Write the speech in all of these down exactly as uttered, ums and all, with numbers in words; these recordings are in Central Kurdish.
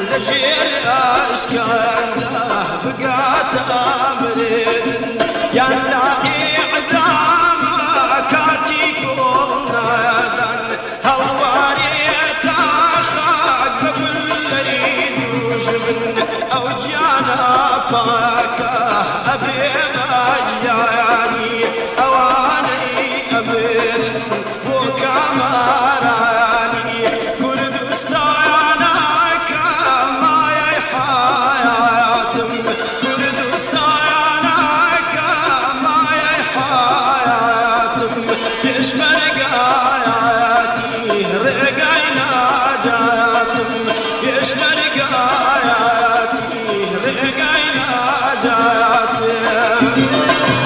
لجير أشكال بقات أمرين يا لاقي عدامكاتي كورنادان هالواريت أخاك بقول لي دوش من أوجانا باكا أبي بجاني أواني أمر وكامراني كردستانا كما يحياتم كردستانا كما يحياتم يشمر قاياتي رقينا جاتم يشمر قاياتي رقينا جاتم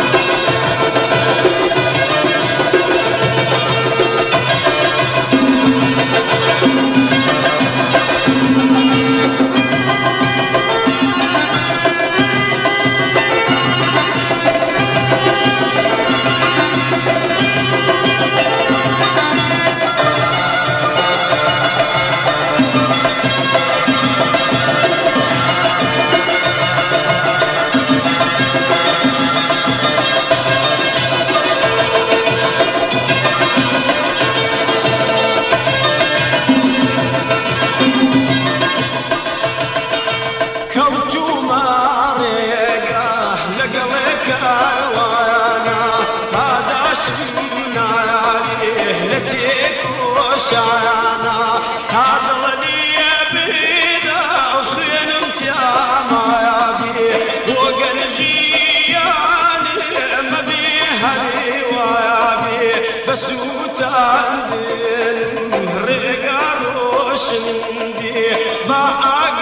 كوتو ماريقه لقلك وانا هذا شمنا ليلتك وشانا هذا لي بيدا وفين انت ما يبي وقل جياني ما بيها ويابي بس وتعندن رقا روشندي ما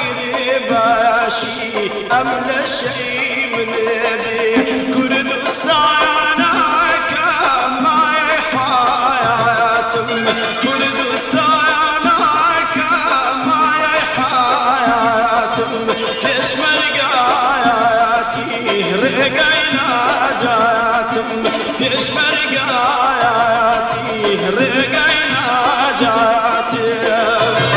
باشي أمل شيء من أبي كردستانا كما يحياتم كردستانا كما يحياتم يشمل قاياتي رقينا جاتم يشمل قاياتي رقينا جاتم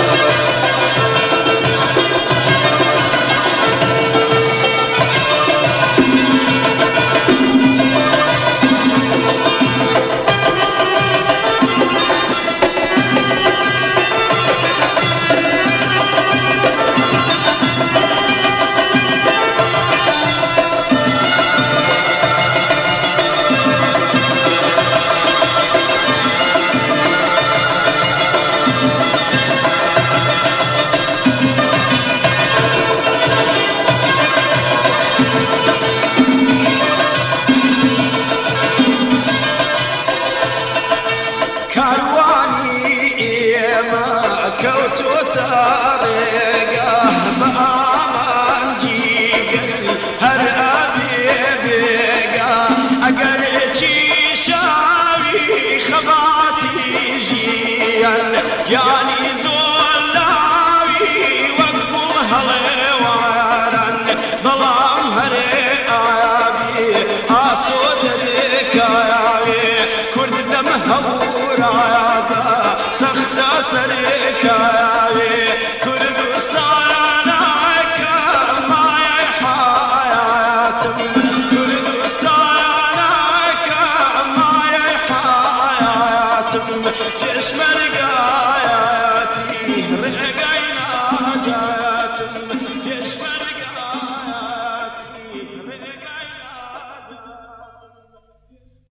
كوتو تاريقه بأمان جيقل هر أبي بيقه أقريتي شاوي خباتي جيان جاني